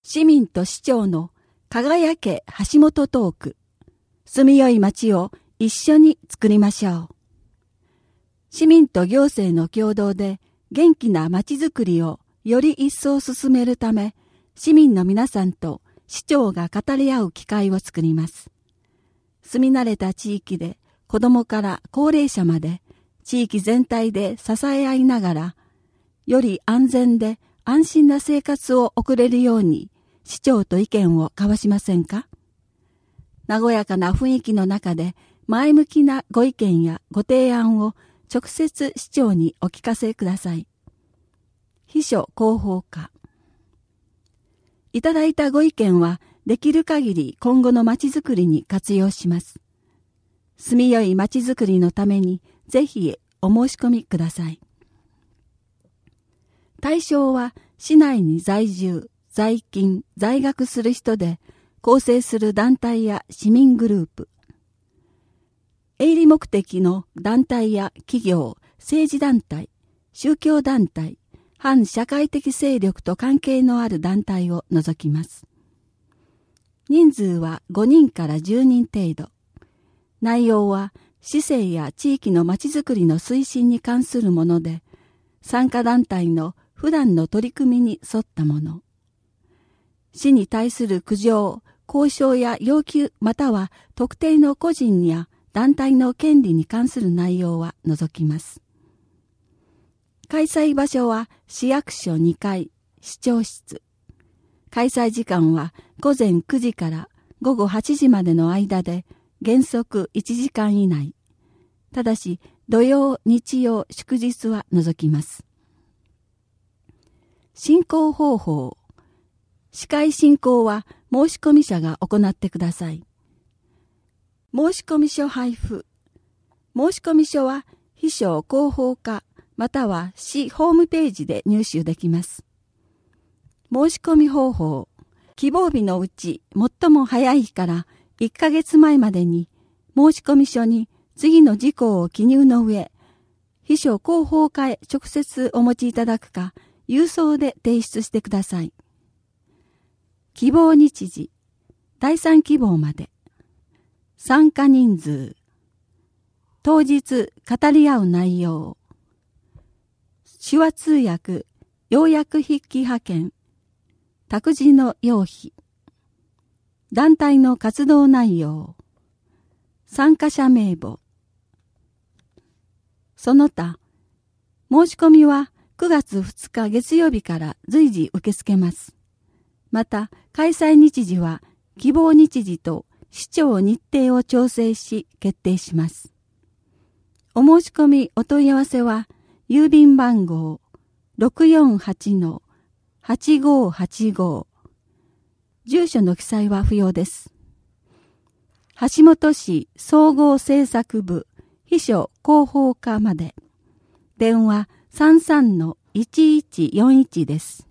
市民と市長の輝け橋本トーク。住みよい街を一緒に作りましょう。市民と行政の共同で元気な街づくりをより一層進めるため、市民の皆さんと市長が語り合う機会を作ります。住み慣れた地域で子どもから高齢者まで地域全体で支え合いながら、より安全で安心な生活を送れるように市長と意見を交わしませんか？和やかな雰囲気の中で前向きなご意見やご提案を直接市長にお聞かせください。秘書広報課。いただいたご意見はできる限り今後のまちづくりに活用します。住みよいまちづくりのためにぜひお申し込みください。対象は市内に在住、在勤、在学する人で構成する団体や市民グループ。営利目的の団体や企業、政治団体、宗教団体、反社会的勢力と関係のある団体を除きます。人数は5人から10人程度。内容は市政や地域のまちづくりの推進に関するもので、参加団体の普段の取り組みに沿ったもの。市に対する苦情、交渉や要求または特定の個人や団体の権利に関する内容は除きます。開催場所は市役所2階、市長室。開催時間は午前9時から午後8時までの間で原則1時間以内。ただし土曜、日曜、祝日は除きます。進行方法。司会進行は申込者が行ってください。申込書配布。申込書は秘書広報課または市ホームページで入手できます。申し込み方法。希望日のうち最も早い日から1ヶ月前までに申込書に次の事項を記入の上、秘書広報課へ直接お持ちいただくか、郵送で提出してください。希望日時、第3希望まで。参加人数。当日語り合う内容。手話通訳、要約筆記派遣。託児の要費。団体の活動内容。参加者名簿。その他、申し込みは9月2日月曜日から随時受け付けます。また、開催日時は希望日時と市長日程を調整し決定します。お申し込みお問い合わせは、郵便番号 648-8585。住所の記載は不要です。橋本市総合政策部秘書広報課まで。電話33-1141です。